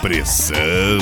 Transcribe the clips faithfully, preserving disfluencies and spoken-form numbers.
pressão.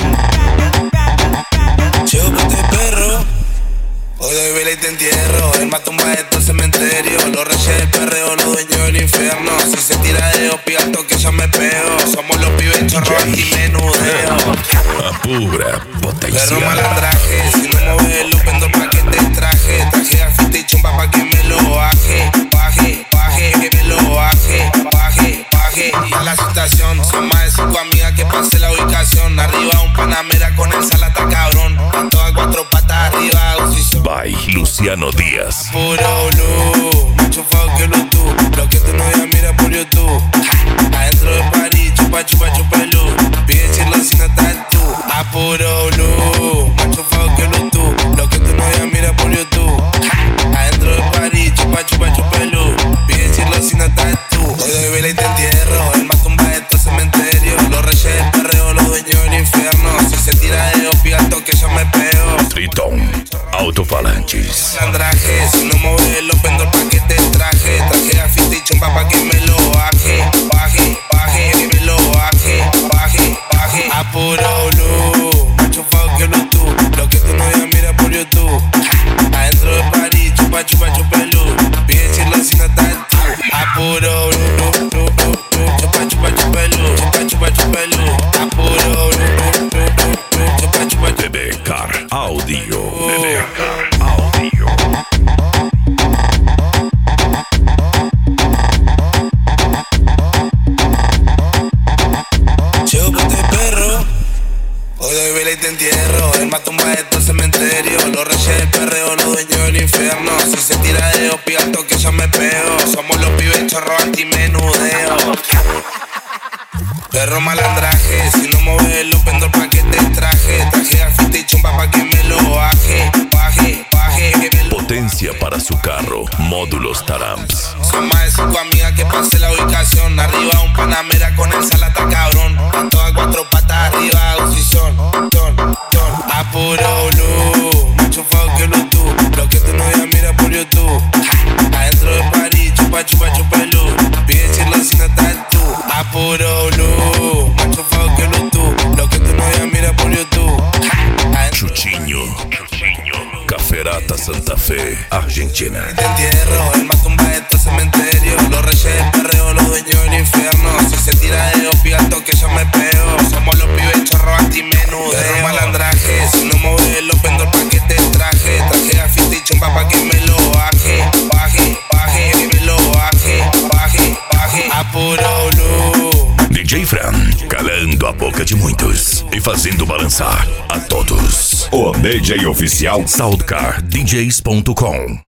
Chúpate perro, hoy de vela y te entierro. El más tumba de todo cementerio. Los reyes del perreo, los dueños del infierno. Si se tira de opiato que ya me pego. Somos los pibes chorros anti-menudeo. A pura potência. Perro malandraje, si no mueves lo vendo pa' que te traje. Traje a fita y chumba pa' que me lo baje. Baje, baje, que me lo baje. Baje, baje, y a la situación. Son más de cinco amigas que pase la ubicación. Arriba un Panamera con el salata cabrón. A todas cuatro patas arriba, usi By Luciano Díaz. puro blue, mucho fuego que Bluetooth. Lo que tu novia mira por YouTube. Adentro de París, chupa, chupa, chupa el luz. Pide decirlo si no estás tú. A puro blue, mucho fuego que Bluetooth. Lo que tu novia mira por YouTube. Adentro de París, chupa, chupa, chupa el luz. Pide decirlo si no estás tú. Hoy doy vela y te entierro. El más tumba de estos cementerios. Los reyes del perreo, los dueños del infierno. Si se tira de opiato que yo me pego. Triton Altofalantes. Andraje, si no mueves los vendo pa' que te traje. Traje a fita y chumba pa' que me lo baje. Baje, baje, que me lo baje. Baje, baje, a puro blue. Mucho fuego que Bluetooth. Lo que tu novia mira por YouTube. Adentro de París, chupa, chupa, chupa el luz. Pide decirlo si no estás tú. A puro blue, blue, blue, blue. Chupa, chupa, chupa el luz. Chupa, chupa, chupa el luz. A puro blue, blue, blue, blue. Chupa, chupa, chupa. B B Car Audio. B B Car Audio. Chúpate perro, hoy doy vela y te entierro. El más tumba de todo cementerio. Los reyes del perreo, los dueños del infierno. Si se tira de opiato que yo me pego. Somos los pibes chorros anti-menudeo. Perro malandraje, si no mueves lo vendo pa' que te traje. Traje a fita y chumba pa' que me lo baje. Baje, baje, que me lo Potência para su carro. Módulos Taramps. Son más de cinco amigas que pase la ubicación. Arriba un Panamera con el salata cabrón. A todas cuatro patas arriba, usi son, son, son. A puro blue, mucho fuego que Bluetooth. Lo que tu novia mira por YouTube. Adentro de París, chupa, chupa, chupa el luz. Pide decirlo si no estás tú. A puro blue, mucho fuego que Bluetooth. Lo que tu novia mira por YouTube. Chutinho. Caferata Santa Fe, Argentina. Te entierro, el más tumba de estos cementerios. Los reyes del perreo, los dueños del infierno. Si se tira de opiato que yo me pego. Somos los pibes chorros anti-menudeo. Perro malandraje, si no mueves los vendo pa' que te traje. Traje a fita y chumba pa' que me lo baje. Baje, baje, que me lo baje. Baje, baje, a puro blue. D J Fran, calando a boca de muitos e fazendo balançar a todos. O D J oficial Soundcar D Js ponto com.